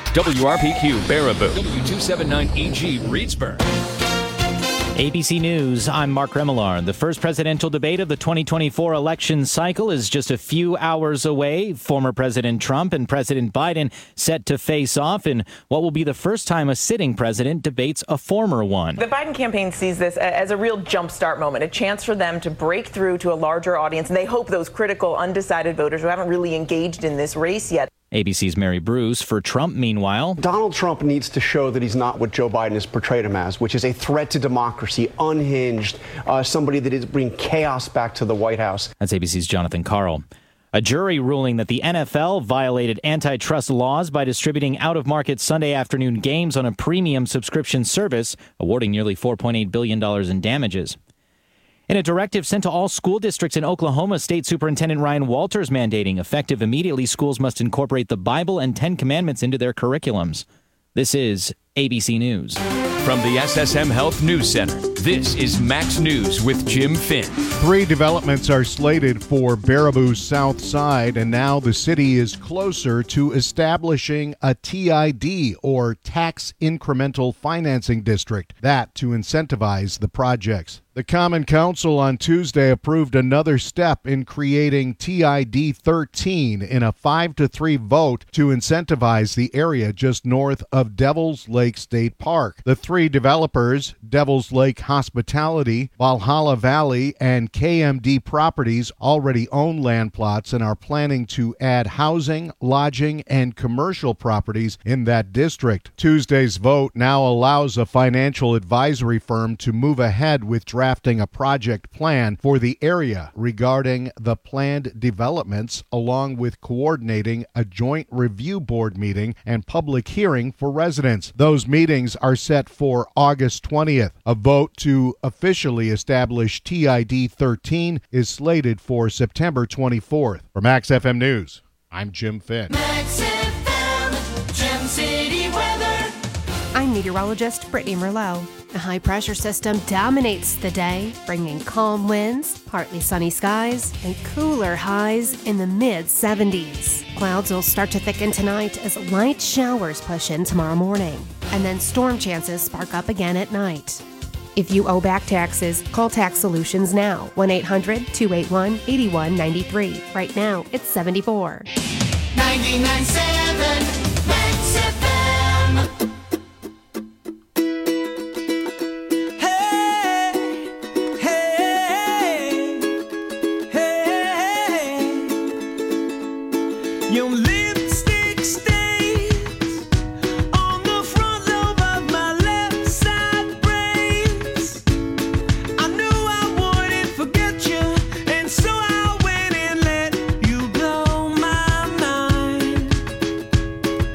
WRPQ Baraboo, W279EG Reedsburg. ABC News, I'm Mark Remillard. The first presidential debate of the 2024 election cycle is just a few hours away. Former President Trump and President Biden set to face off in what will be the first time a sitting president debates a former one. The Biden campaign sees this as a real jumpstart moment, a chance for them to break through to a larger audience. And they hope those critical, undecided voters who haven't really engaged in this race yet. ABC's Mary Bruce. For Trump, meanwhile, Donald Trump needs to show that he's not what Joe Biden has portrayed him as, which is a threat to democracy, unhinged, somebody that is bringing chaos back to the White House. That's ABC's Jonathan Karl. A jury ruling that the NFL violated antitrust laws by distributing out-of-market Sunday afternoon games on a premium subscription service, awarding nearly $4.8 billion in damages. In a directive sent to all school districts in Oklahoma, State Superintendent Ryan Walters mandating effective immediately schools must incorporate the Bible and 10 Commandments into their curriculums. This is ABC News. From the SSM Health News Center, this is Max News with Jim Finn. 3 developments are slated for Baraboo's south side, and now the city is closer to establishing a TID, or Tax Incremental Financing District, that to incentivize the projects. The Common Council on Tuesday approved another step in creating TID 13 in a 5-3 vote to incentivize the area just north of Devil's Lake State Park. The 3 developers, Devil's Lake Hospitality, Valhalla Valley, and KMD Properties, already own land plots and are planning to add housing, lodging, and commercial properties in that district. Tuesday's vote now allows a financial advisory firm to move ahead with drafting a project plan for the area regarding the planned developments, along with coordinating a joint review board meeting and public hearing for residents. Those meetings are set for August 20th. A vote to officially establish TID 13 is slated for September 24th. For Max FM News, I'm Jim Finn. Max FM, Gem City weather. I'm meteorologist Brittany Merlot. A high-pressure system dominates the day, bringing calm winds, partly sunny skies, and cooler highs in the mid-70s. Clouds will start to thicken tonight as light showers push in tomorrow morning, and then storm chances spark up again at night. If you owe back taxes, call Tax Solutions now, 1-800-281-8193. Right now, it's 74. 99.7 Max FM. Your lipstick stains on the front lobe of my left side brains. I knew I wouldn't forget you, and so I went and let you blow my mind.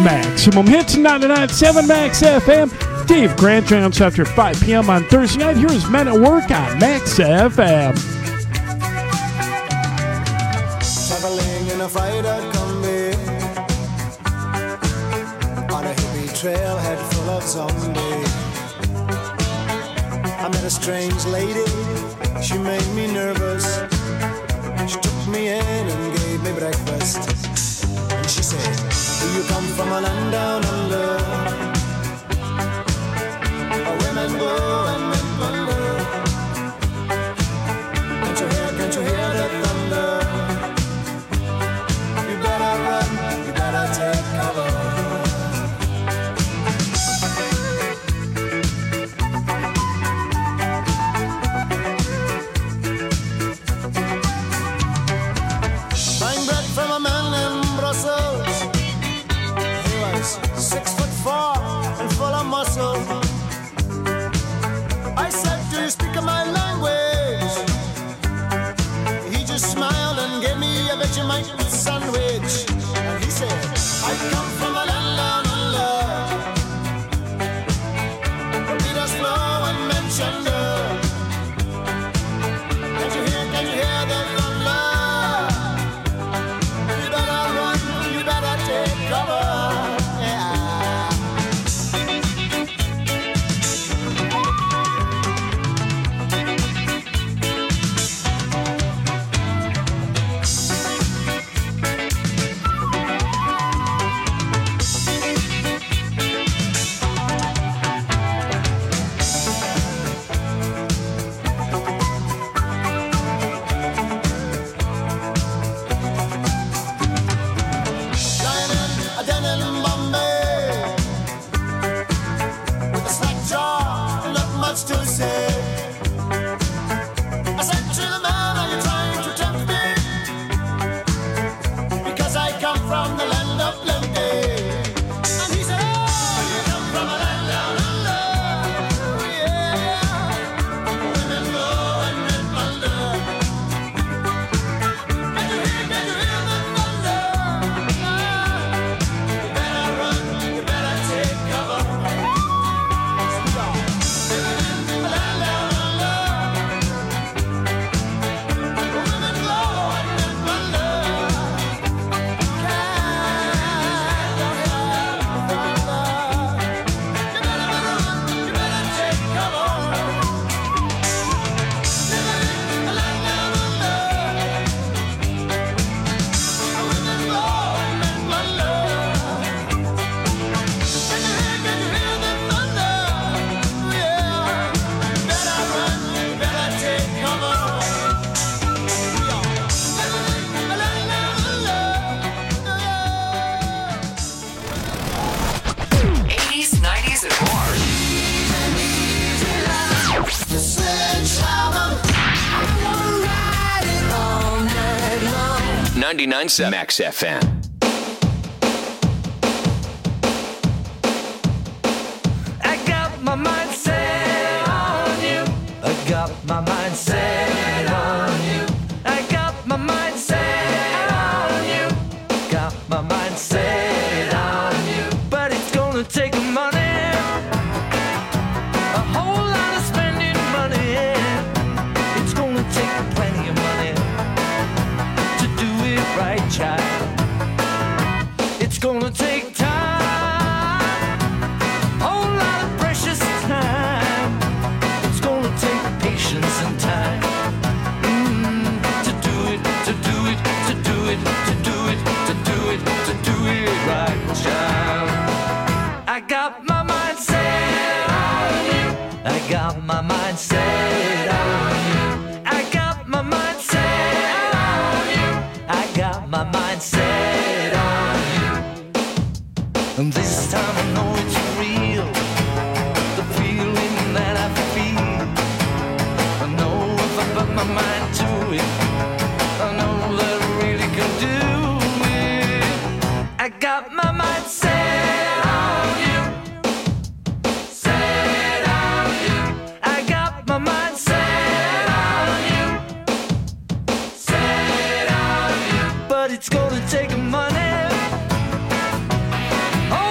Maximum Hits 99.7 Max FM. Dave Grant jams after 5 p.m. on Thursday night. Here's Men at Work on Max FM. Traveling in a fried-out Kombi on a hippie trailhead full of zombies. I met a strange lady, she made me nervous. She took me in and gave me breakfast. And she said, do you come from a land down under? Where women go and men wonder. Can't you hear the thunder? You better run, you better take cover. Buying bread from a man in Brussels. He was 6'4" and full of muscle. I said, do you speak my language? He just smiled and gave me a Vegemite sandwich. And he said, I come from a land down under, where beaters flow and men chunder. Can't you hear the thunder? You better run, you better take cover. Yeah. Lying in a den in Bombay with a slack jaw and not much to say. I said to the man, are you trying to tempt me? Because I come from the land of plenty. And he said, oh, you come from a land down under. Yeah, women go and men wonder. Can you hear the thunder? You better run, you better take cover. Living in the land down under. Women go and men wonder. Can't you hear the thunder? You better run, you better take cover. Living in the land down under. Women go and men wonder. Can you hear the thunder? Yeah. You better run, you better take cover. Living in the land down under. 80s, 90s, and more. The sledgehammer, we'll ride it all night long. 99.7 Max FM. I got my mind set on you. I got my mind set on you. I got my mind set on you. Got my mind set on you. But it's gonna take money, a whole lot of spending money. It's gonna take plenty of money to do it right, child. It's gonna take time, whole lot of precious time. It's gonna take patience and time to do it, to do it, to do it, to do it, to do it, to do it right, child. I got my mind set on you. I got my mind set on you. I got my mind set on you. I got my mind set on you. And this time I know it's real. The feeling that I feel. I know if I put my mind to it, I know that I really can do it. I got my mind set on you. Set on you. I got my mind set on you. Set on you. But it's gonna take money. Oh,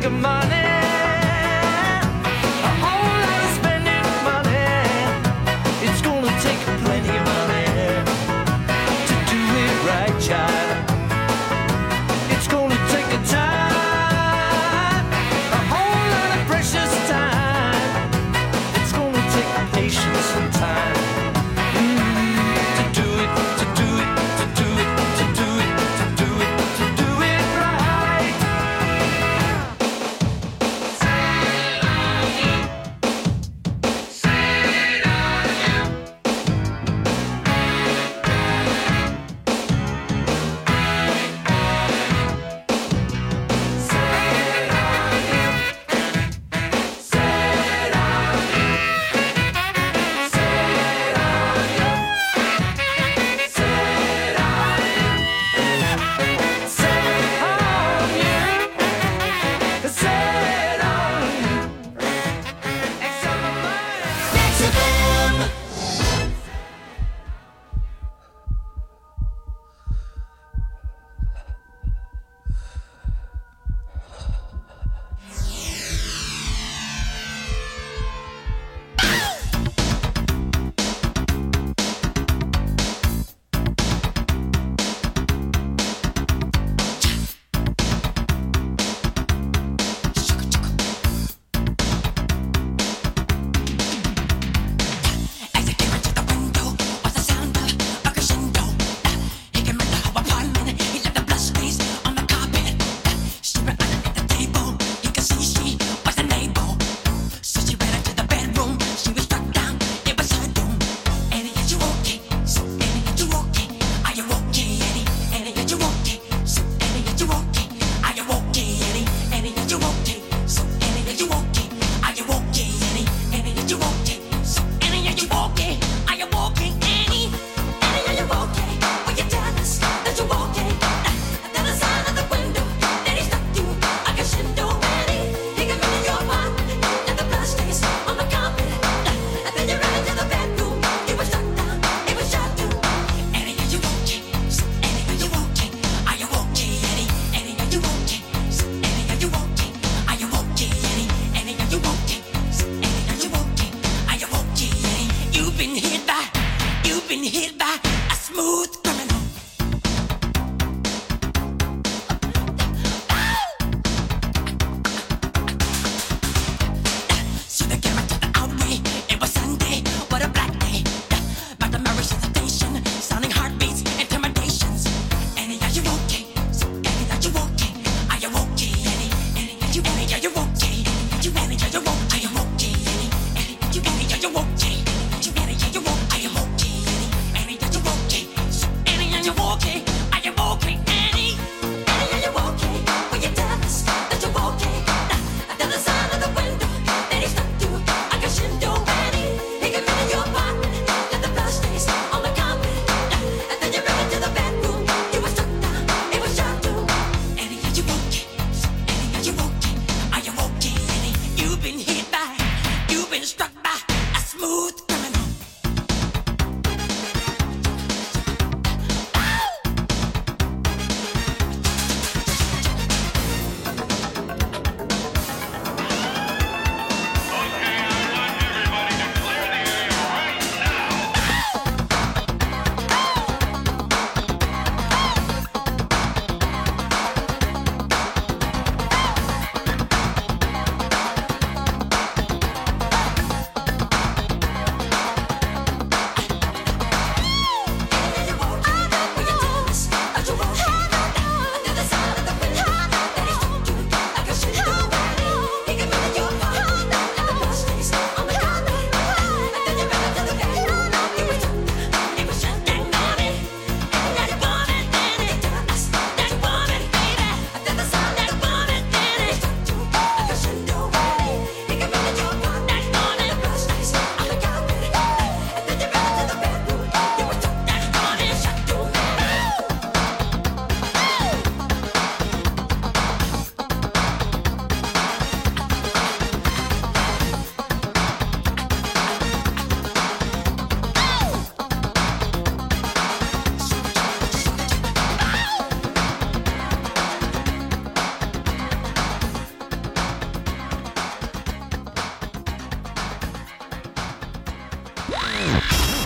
of money. A whole lot of spending money. It's gonna take plenty of money to do it right, child. It's gonna take a time, a whole lot of precious time. It's gonna take patience and time to do it, to do it, to do it, to do it, to do it, to do it right.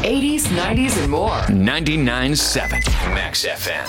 80s, 90s, and more. 99.7 Max FM.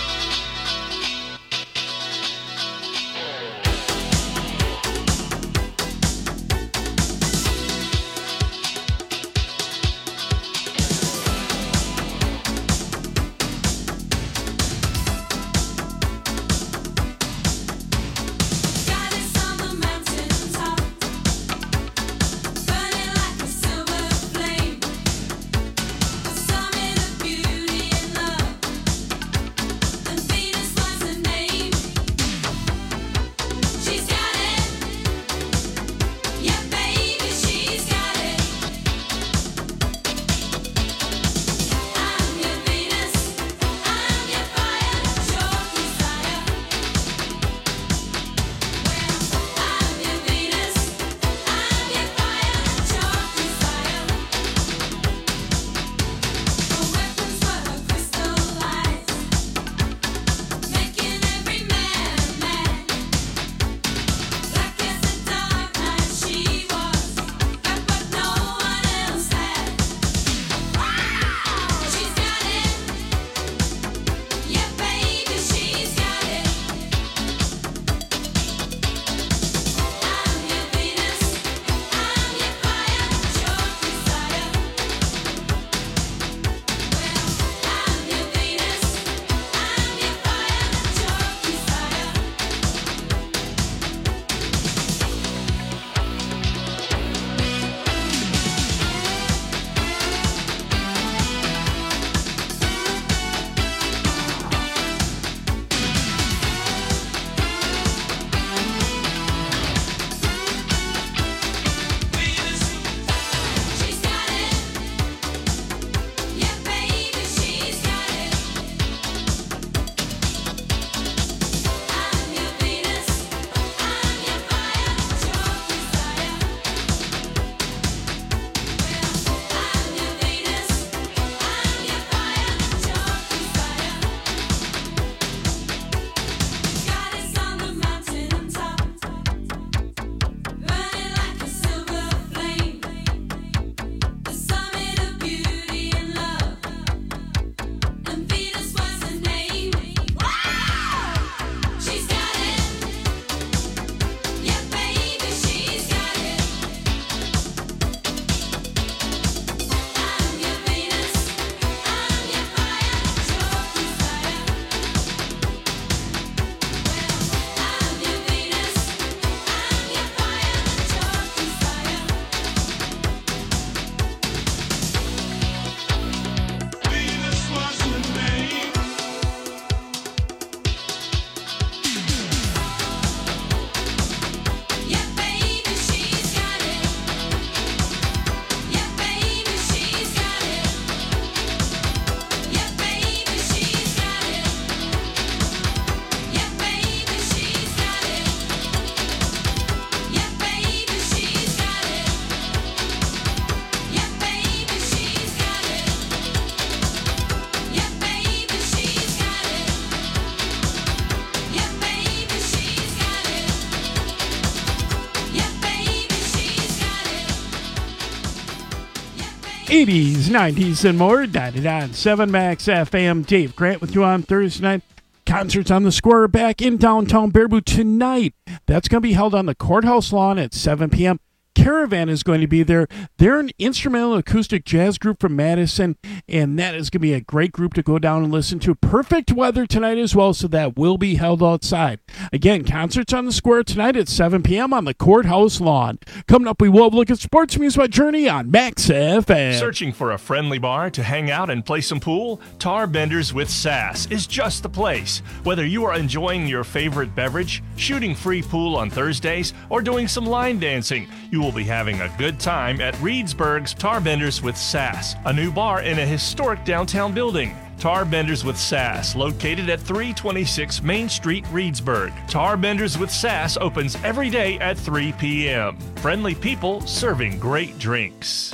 '80s, '90s, and more. 99.7 Max FM. Dave Grant with you on Thursday night. Concerts on the Square back in downtown Baraboo tonight. That's going to be held on the courthouse lawn at 7 p.m. Caravan is going to be there. They're an instrumental acoustic jazz group from Madison, and that is going to be a great group to go down and listen to. Perfect weather tonight as well, so that will be held outside. Again, concerts on the Square tonight at 7 p.m. on the courthouse lawn. Coming up, we will look at sports music by Journey on Max FM. Searching for a friendly bar to hang out and play some pool? Tar Benders with Sass is just the place. Whether you are enjoying your favorite beverage, shooting free pool on Thursdays, or doing some line dancing, you will be having a good time at Reedsburg's Tar Benders with Sass, a new bar in a historic downtown building. Tar Benders with Sass, located at 326 Main Street, Reedsburg. Tar Benders with Sass opens every day at 3 p.m. Friendly people serving great drinks.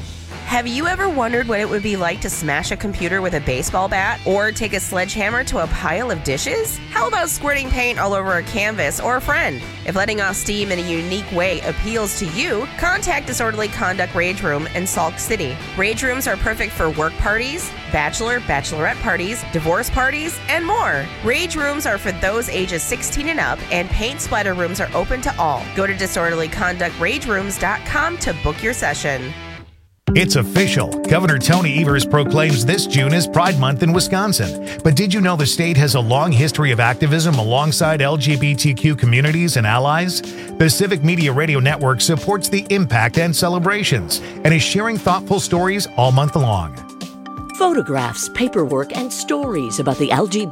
Have you ever wondered what it would be like to smash a computer with a baseball bat or take a sledgehammer to a pile of dishes? How about squirting paint all over a canvas or a friend? If letting off steam in a unique way appeals to you, contact Disorderly Conduct Rage Room in Sauk City. Rage rooms are perfect for work parties, bachelorette parties, divorce parties, and more. Rage rooms are for those ages 16 and up, and paint splatter rooms are open to all. Go to disorderlyconductragerooms.com to book your session. It's official. Governor Tony Evers proclaims this June is Pride Month in Wisconsin. But did you know the state has a long history of activism alongside LGBTQ communities and allies? The Civic Media Radio Network supports the impact and celebrations and is sharing thoughtful stories all month long. Photographs, paperwork, and stories about the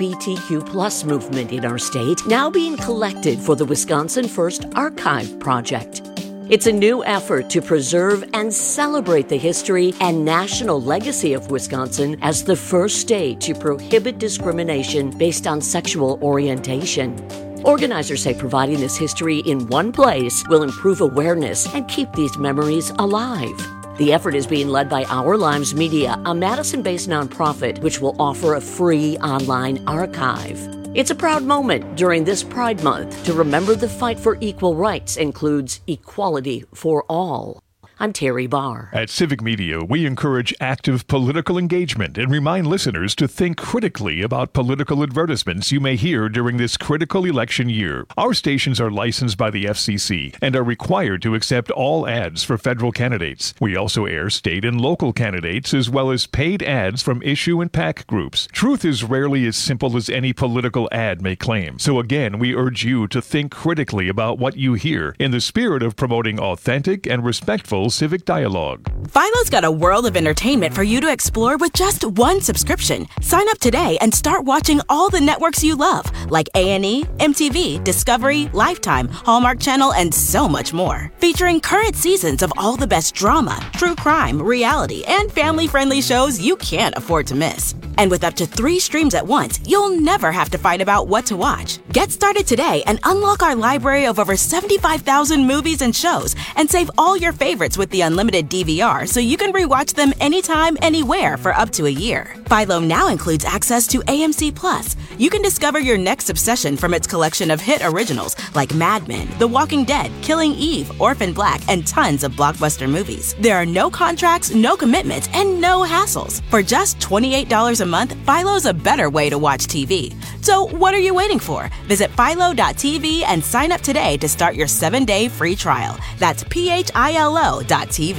LGBTQ+ movement in our state now being collected for the Wisconsin First Archive Project. It's a new effort to preserve and celebrate the history and national legacy of Wisconsin as the first state to prohibit discrimination based on sexual orientation. Organizers say providing this history in one place will improve awareness and keep these memories alive. The effort is being led by Our Lives Media, a Madison-based nonprofit which will offer a free online archive. It's a proud moment during this Pride Month to remember the fight for equal rights includes equality for all. I'm Terry Barr. At Civic Media, we encourage active political engagement and remind listeners to think critically about political advertisements you may hear during this critical election year. Our stations are licensed by the FCC and are required to accept all ads for federal candidates. We also air state and local candidates as well as paid ads from issue and PAC groups. Truth is rarely as simple as any political ad may claim. So again, we urge you to think critically about what you hear in the spirit of promoting authentic and respectful civic dialogue. Philo's got a world of entertainment for you to explore with just one subscription. Sign up today and start watching all the networks you love, like A&E, MTV, Discovery, Lifetime, Hallmark Channel, and so much more. Featuring current seasons of all the best drama, true crime, reality, and family-friendly shows you can't afford to miss. And with up to 3 streams at once, you'll never have to fight about what to watch. Get started today and unlock our library of over 75,000 movies and shows, and save all your favorites with the unlimited DVR so you can rewatch them anytime, anywhere for up to a year. Philo now includes access to AMC Plus. You can discover your next obsession from its collection of hit originals like Mad Men, The Walking Dead, Killing Eve, Orphan Black, and tons of blockbuster movies. There are no contracts, no commitments, and no hassles. For just $28 a month, Philo's a better way to watch TV. So what are you waiting for? Visit philo.tv and sign up today to start your 7-day free trial. That's philo.tv.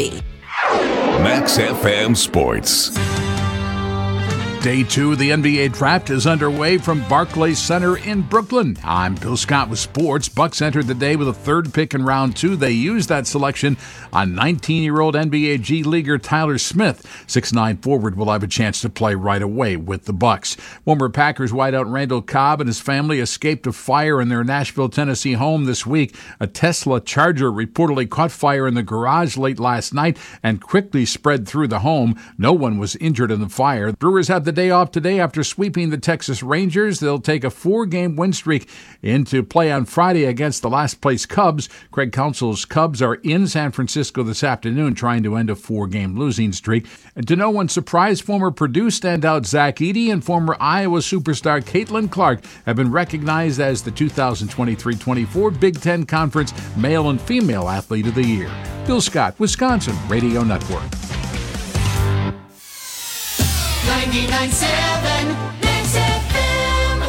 Max FM Sports. Day 2 of the NBA Draft is underway from Barclays Center in Brooklyn. I'm Bill Scott with sports. Bucks entered the day with a 3rd pick in round 2. They used that selection on 19-year-old NBA G Leaguer Tyler Smith. 6'9" forward will have a chance to play right away with the Bucks. Former Packers wideout Randall Cobb and his family escaped a fire in their Nashville, Tennessee home this week. A Tesla Charger reportedly caught fire in the garage late last night and quickly spread through the home. No one was injured in the fire. Brewers have the day off today after sweeping the Texas Rangers. They'll take a 4-game win streak into play on Friday against the last-place Cubs. Craig Counsell's Cubs are in San Francisco this afternoon trying to end a 4-game losing streak. And to no one's surprise, former Purdue standout Zach Edey and former Iowa superstar Caitlin Clark have been recognized as the 2023-24 Big Ten Conference Male and Female Athlete of the Year. Bill Scott, Wisconsin Radio Network. 99.7 Max FM.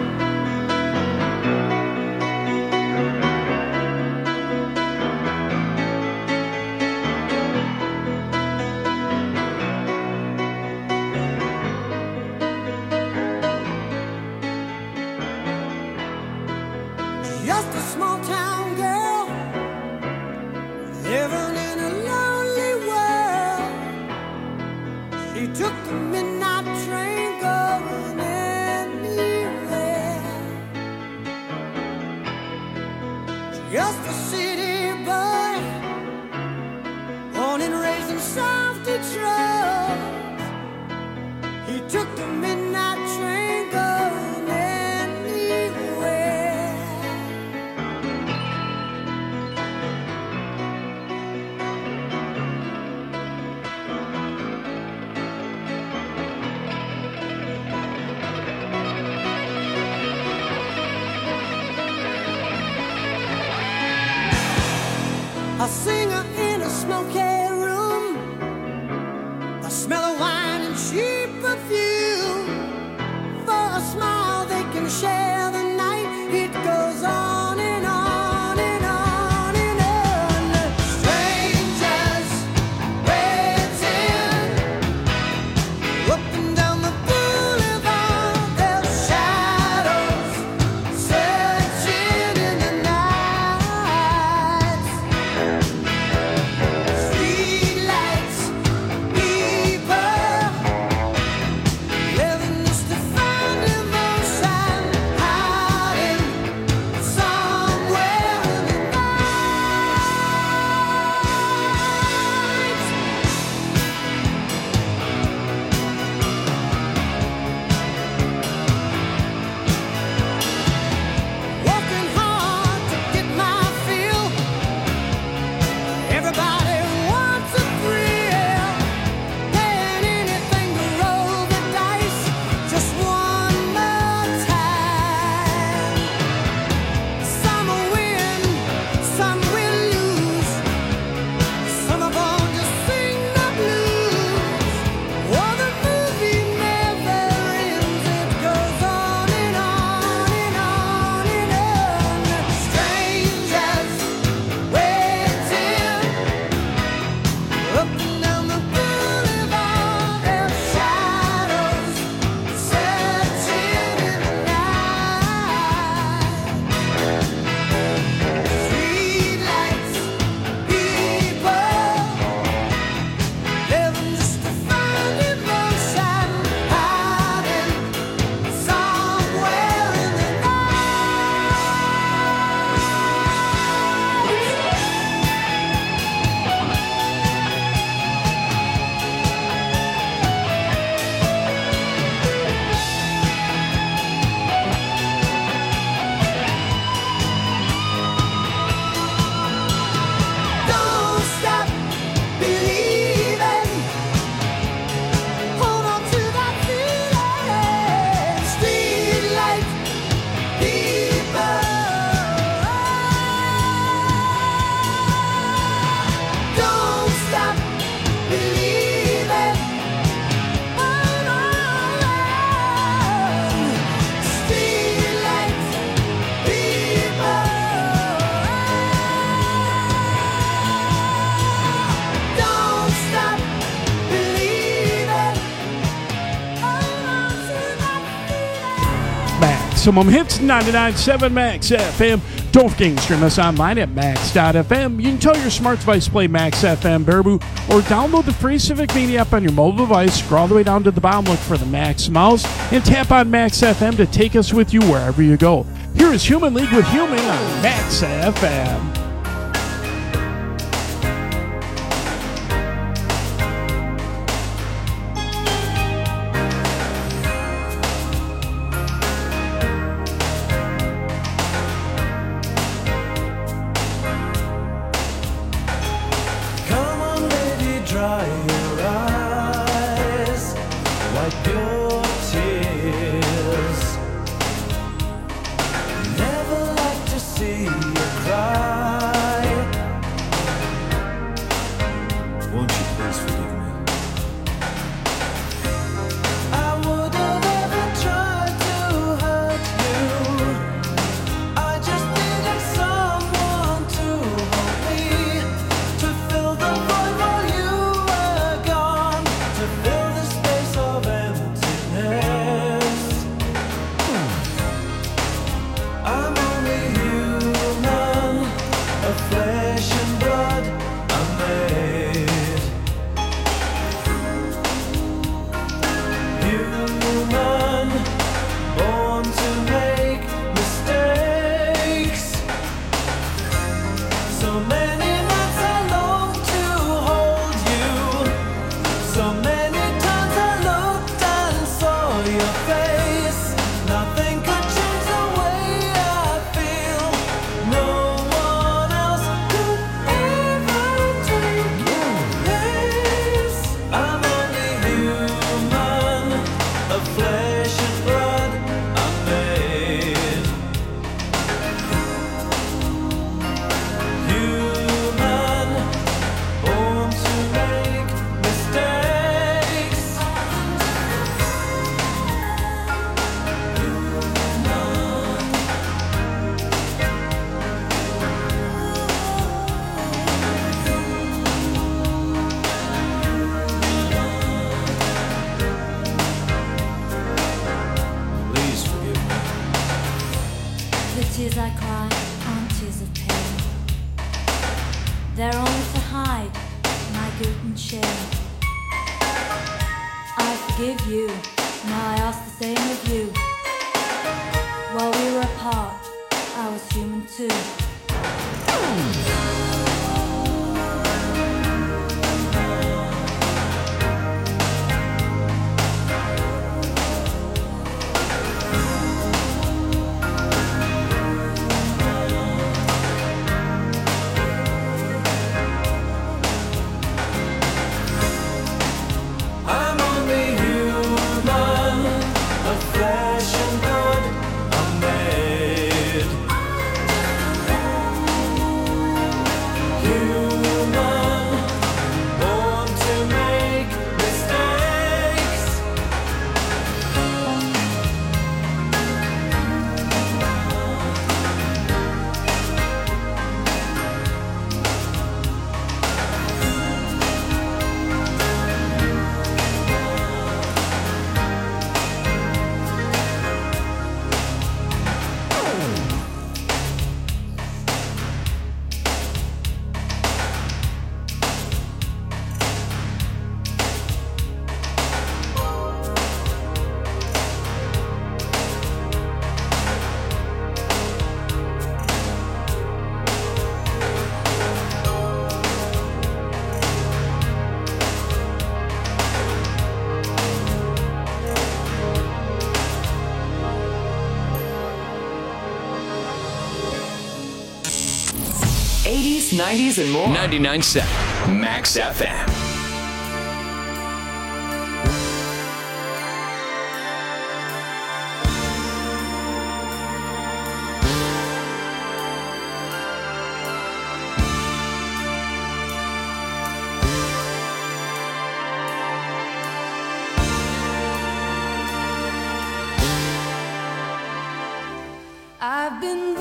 Just a small town girl living in a lonely world. She took the midnight train going anywhere. Just a city boy, born and raised in South Detroit. He took the midnight train going anywhere. a singer in a smoky room, the smell of wine and cheap perfume. For a smile they can share the night. It goes on and on and on and on. Strangers waiting up and down the boulevard, their shadows searching in the night. Streetlights, people living just to find emotion, hiding somewhere in the working hard to get my fill. Everybody wants a thrill, paying anything to roll the dice just one more time. Some will win, some will lose. Some are born to sing the blues. Oh, the movie never ends. It goes on and on and on and on. Strangers waiting up and down the boulevard, their shadows searching in the night. Streetlights, people living just to find emotion, hiding somewhere in the Don't stop believing. Hold on to that feeling. Streetlight people. Don't stop believing. Hold on. Streetlight people. Don't stop believing. Hold on to that feeling. Maximum Hits 99.7 Max FM. Don't forget to stream us online at max.fm. You can tell your smart device to play Max FM Baraboo or download the free Civic Media app on your mobile device. Scroll all the way down to the bottom, look for the Max mouse, and tap on Max FM to take us with you wherever you go. Here is Human League with Human on Max FM. Come on, baby, dry your eyes, wipe your tears. Never like to see you cry. They're only to hide my guilt and shame. I forgive you, now I ask the same of you. While we were apart, I was human too. I'm only human, of flesh and blood, I'm made. Human, born to make mistakes. '80s, '90s, and more. 99.7 Max FM. I've been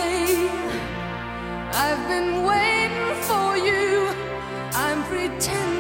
lonely, I've been waiting for you. I'm pretending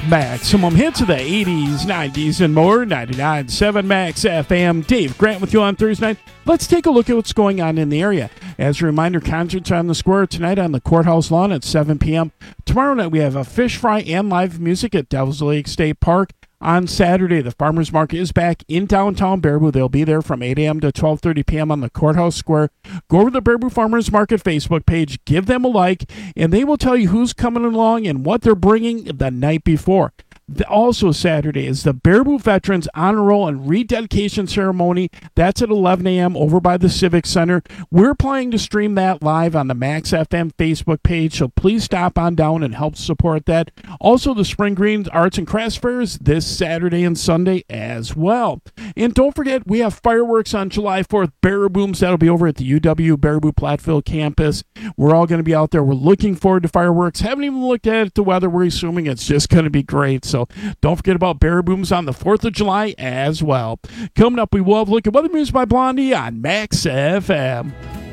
Maximum hits of the 80s, 90s, and more. 99.7 Max FM. Dave Grant with you on Thursday night. Let's take a look at what's going on in the area. As a reminder, concerts on the square tonight on the courthouse lawn at 7 p.m. Tomorrow night we have a fish fry and live music at Devils Lake State Park. On Saturday, the Farmers Market is back in downtown Baraboo. They'll be there from 8 a.m. to 12:30 p.m. on the Courthouse Square. Go over to the Baraboo Farmers Market Facebook page, give them a like, and they will tell you who's coming along and what they're bringing the night before. Also Saturday is the Baraboo Veterans Honor Roll and Rededication Ceremony. That's at 11 a.m. over by the Civic Center. We're planning to stream that live on the Max FM Facebook page, so please stop on down and help support that. Also, the Spring Green Arts and Crafts Fairs this Saturday and Sunday as well. And don't forget, we have fireworks on July 4th, Barabooms. That'll be over at the UW Baraboo Platteville campus. We're all going to be out there. We're looking forward to fireworks. Haven't even looked at the weather. We're assuming it's just going to be great. So don't forget about Barabooms on the 4th of July as well. Coming up, we will have a look at Weather News by Blondie on Max FM.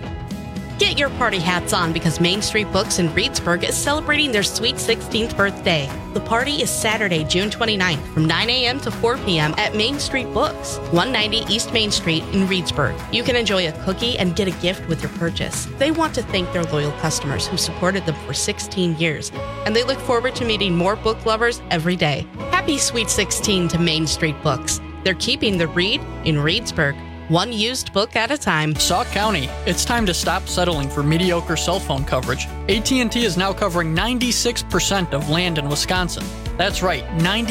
Get your party hats on because Main Street Books in Reedsburg is celebrating their sweet 16th birthday. The party is Saturday, June 29th from 9 a.m. to 4 p.m. at Main Street Books, 190 East Main Street in Reedsburg. You can enjoy a cookie and get a gift with your purchase. They want to thank their loyal customers who supported them for 16 years, and they look forward to meeting more book lovers every day. Happy Sweet 16 to Main Street Books. They're keeping the read in Reedsburg. One used book at a time. Sauk County, it's time to stop settling for mediocre cell phone coverage. AT&T is now covering 96% of land in Wisconsin. That's right,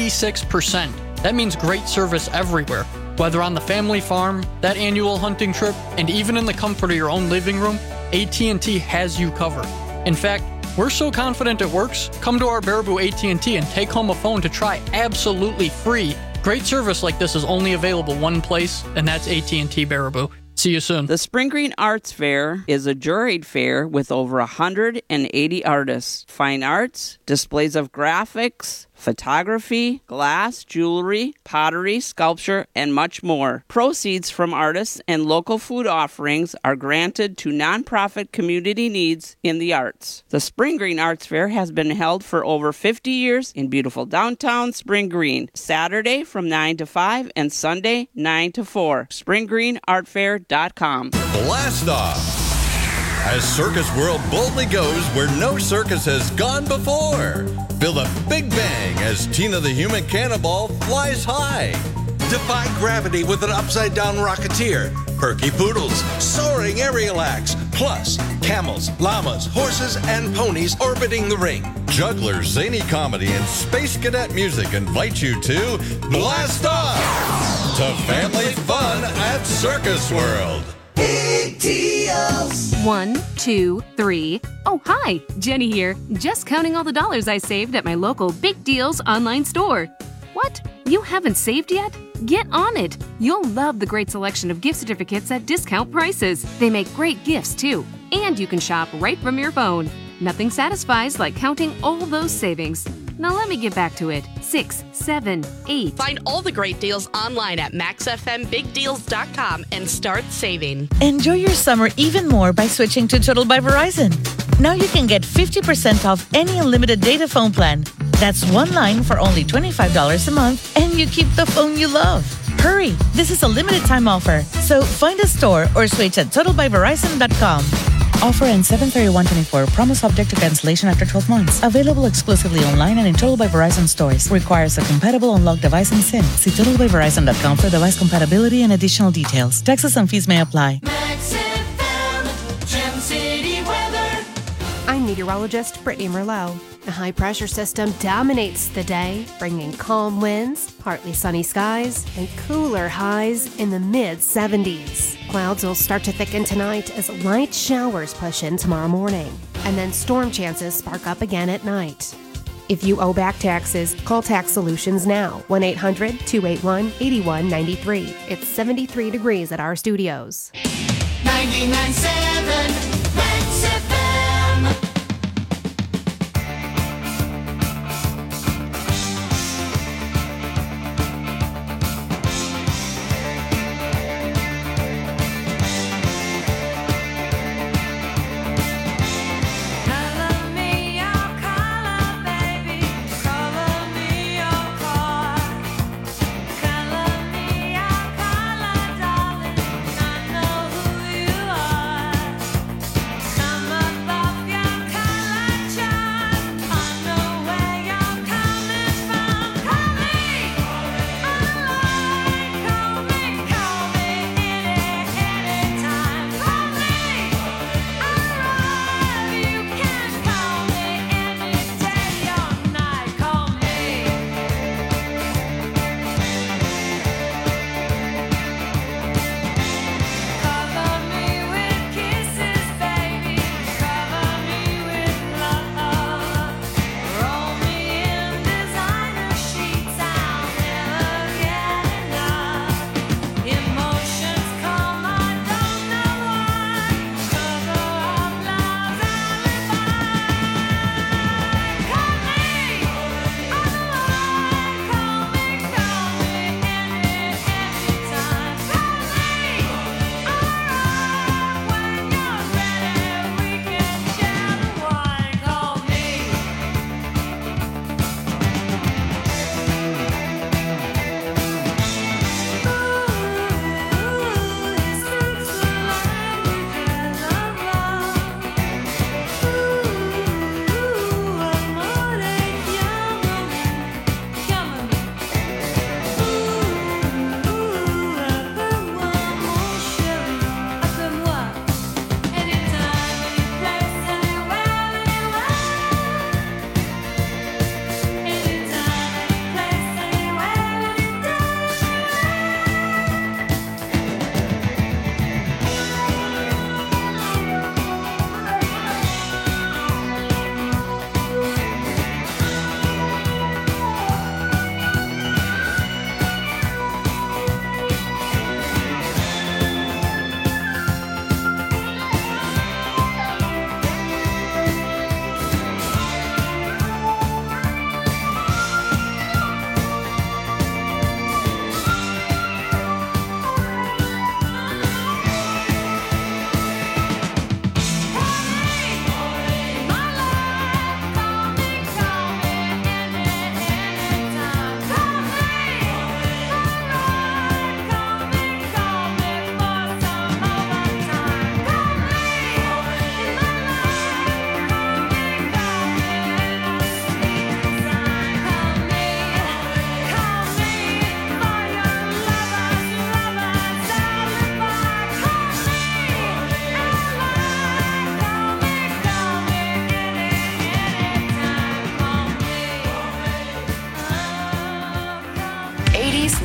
96%. That means great service everywhere. Whether on the family farm, that annual hunting trip, and even in the comfort of your own living room, AT&T has you covered. In fact, we're so confident it works, come to our Baraboo AT&T and take home a phone to try absolutely free. Great service like this is only available one place, and that's AT&T Baraboo. See you soon. The Spring Green Arts Fair is a juried fair with over 180 artists, fine arts, displays of graphics, photography, glass, jewelry, pottery, sculpture, and much more. Proceeds from artists and local food offerings are granted to nonprofit community needs in the arts. The Spring Green Arts Fair has been held for over 50 years in beautiful downtown Spring Green, Saturday from 9 to 5 and Sunday 9 to 4. SpringGreenArtFair.com. Blast off! As Circus World boldly goes where no circus has gone before. Feel the big bang as Tina the Human Cannonball flies high. Defy gravity with an upside-down rocketeer. Perky poodles, soaring aerial acts, plus camels, llamas, horses, and ponies orbiting the ring. Jugglers, zany comedy, and space cadet music invite you to Blast Off! To family fun at Circus World. Big deals. 1, 2, 3. Oh, hi, Jenny here. Just counting all the dollars I saved at my local Big Deals online store. What? You haven't saved yet? Get on it. You'll love the great selection of gift certificates at discount prices. They make great gifts, too. And you can shop right from your phone. Nothing satisfies like counting all those savings. Now let me get back to it. 6, 7, 8. Find all the great deals online at MaxFMBigDeals.com and start saving. Enjoy your summer even more by switching to Total by Verizon. Now you can get 50% off any unlimited data phone plan. That's one line for only $25 a month, and you keep the phone you love. Hurry! This is a limited time offer, so find a store or switch at TotalByVerizon.com. Offer ends 7/31/24. Promo subject to cancellation after 12 months. Available exclusively online and in Total by Verizon stores. Requires a compatible unlocked device and SIM. See TotalByVerizon.com for device compatibility and additional details. Taxes and fees may apply. Max FM, Gem City weather. I'm meteorologist Brittany Merlot. A high-pressure system dominates the day, bringing calm winds, partly sunny skies, and cooler highs in the mid-70s. Clouds will start to thicken tonight as light showers push in tomorrow morning, and then storm chances spark up again at night. If you owe back taxes, call Tax Solutions now, 1-800-281-8193. It's 73 degrees at our studios. 99.7 Max FM. Color me your color, baby. Color me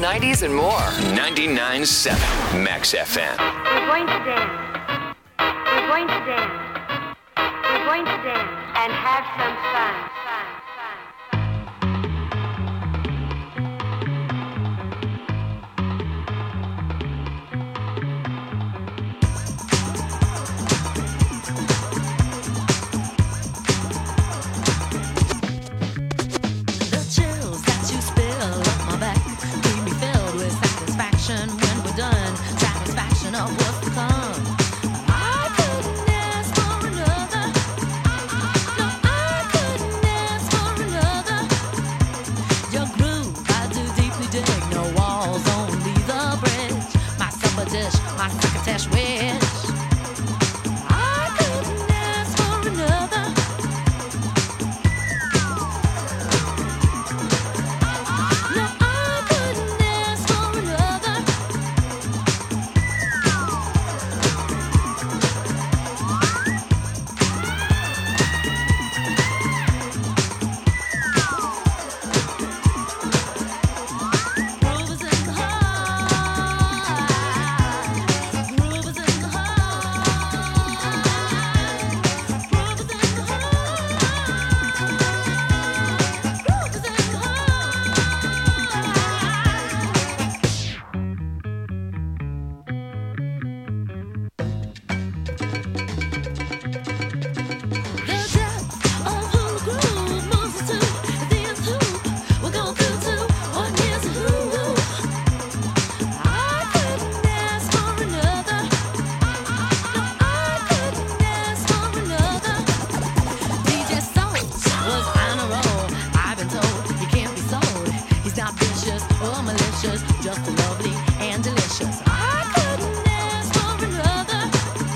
90s, and more. 99.7 Max FM. We're going to dance. We're going to dance. We're going to dance and have some fun. When we're done, satisfaction of what's to come. I couldn't ask for another. No, I couldn't ask for another. Your groove, I do deeply dig. No walls, only the bridge. My supper dish, my crocketesh wish. I couldn't ask for another. No, I couldn't ask for another. Just lovely and delicious. I couldn't ask for another.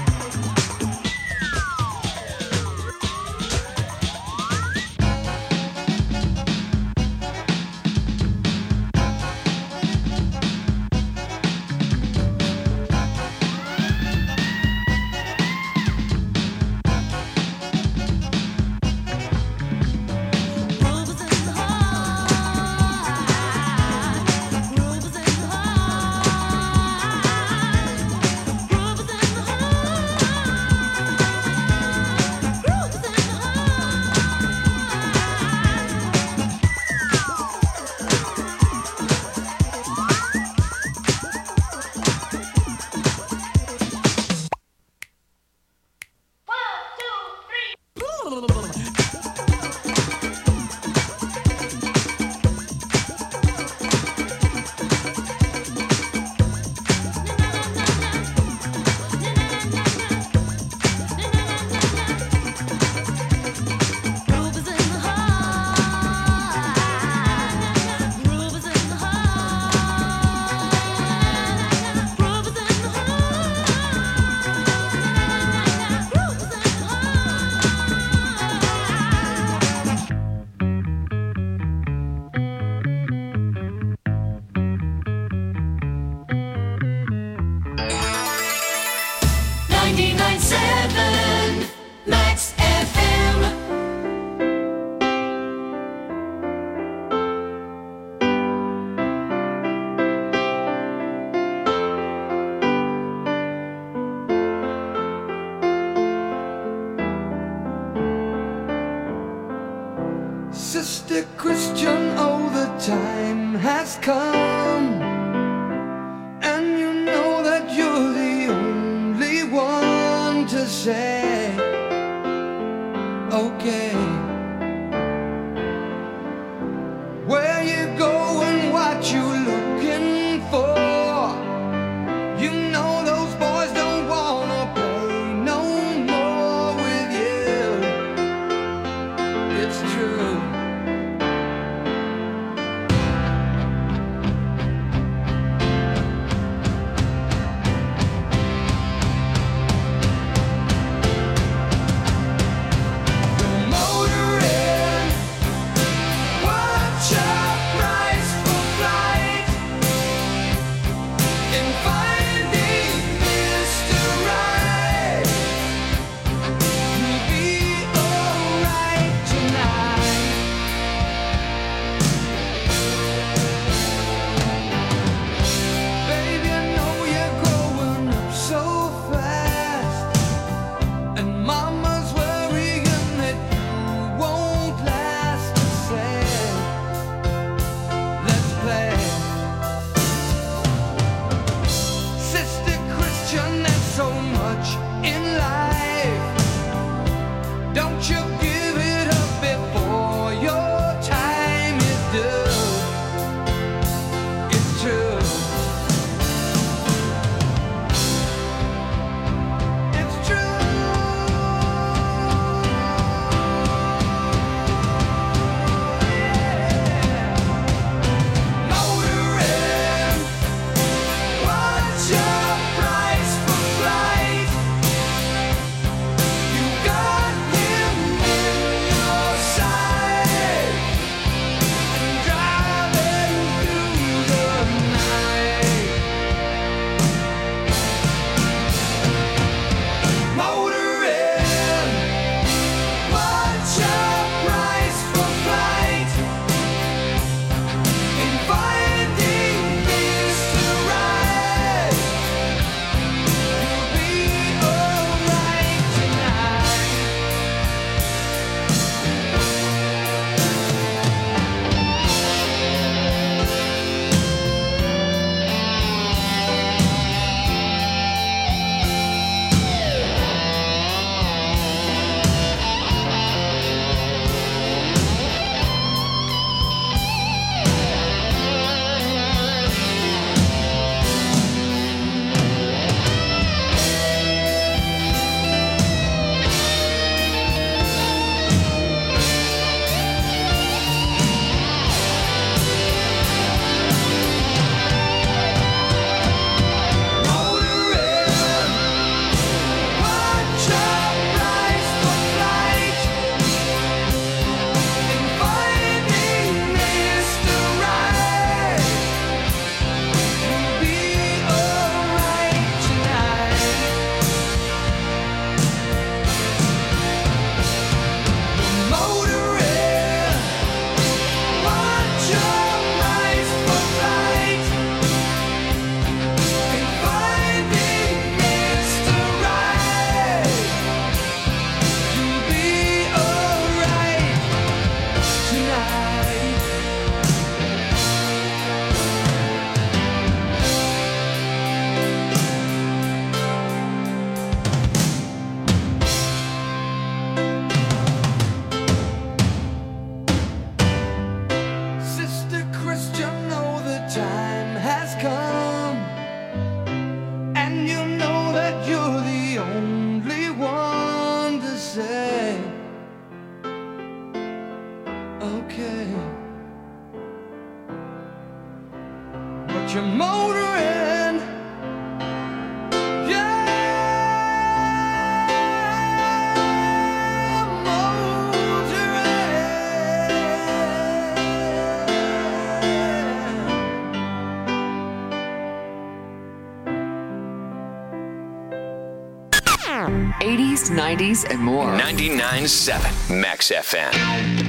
Max FM. Sister Christian, oh, the time has come, and you know that you're the only one to say, okay. Where you going, what you looking for? You know those boys don't wanna play no more with you. It's true. The motor okay. But you're motoring, yeah, '80s, '90s, and more. 99.7 Max FM.